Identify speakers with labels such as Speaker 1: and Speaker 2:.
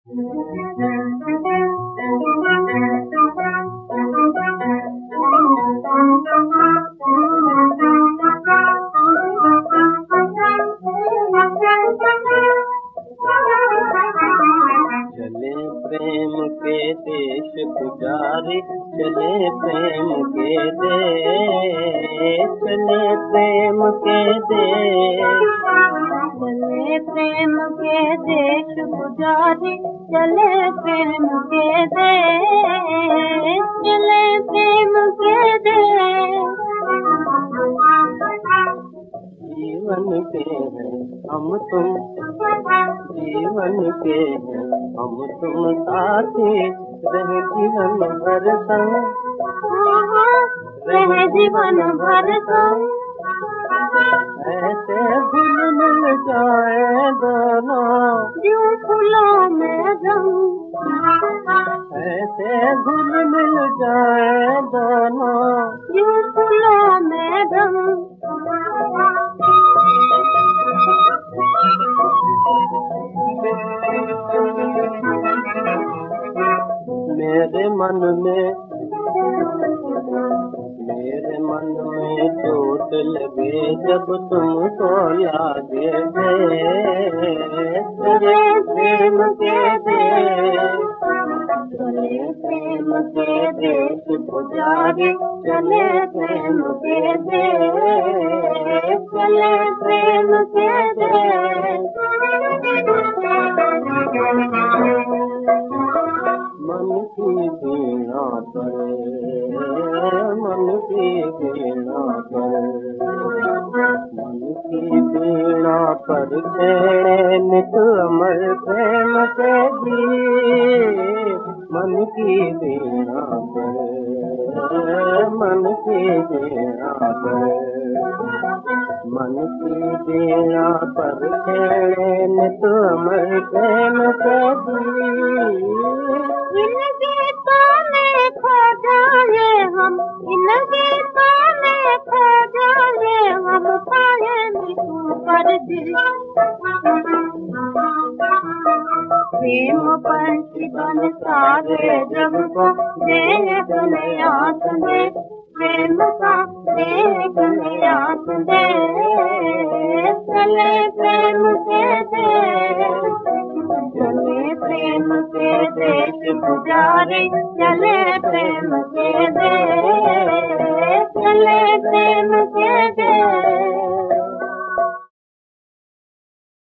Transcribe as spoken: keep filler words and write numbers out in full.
Speaker 1: चले प्रेम के देश पुजारी, चले प्रेम के देश, चले प्रेम के देश,
Speaker 2: चले प्रेम के देश पुजारी, चले प्रेम के देश, चले प्रेम के देश।
Speaker 1: जीवन के हैं हम तुम, जीवन के हैं हम तुम साथी, रहे जीवन भर संग,
Speaker 2: रहे जीवन भर संग।
Speaker 1: ऐसे घुल मिल जाए दोनों,
Speaker 2: यूं फूलों में रंग,
Speaker 1: ऐसे घुल मिल जाए दोनों,
Speaker 2: यूं फूलों में रंग।
Speaker 1: मेरे मन में, मेरे मन में चोट लगे जब तुमको यादें चले प्रेम के देश,
Speaker 2: चले प्रेम के देश पुजारी, चले प्रेम के देश, चले प्रेम के देश।
Speaker 1: मन की वीणा पर, मन की वीणा पर, मन की वीणा पर छेड़े नित अमर प्रेम के गीत। मन की वीणा पर, मन की वीणा पर, मन की वीणा पर छेड़े नित अमर प्रेम के गीत।
Speaker 2: इन गीतों में खो जाए हम, इन गीतों में खो जाए हम, पाए मिटू कर दिल। प्रेम पंछी बन सारे जग को देख नया दे, प्रेम का देख नया दे। चले प्रेम के देश, चले प्रेम के देश पुजारी,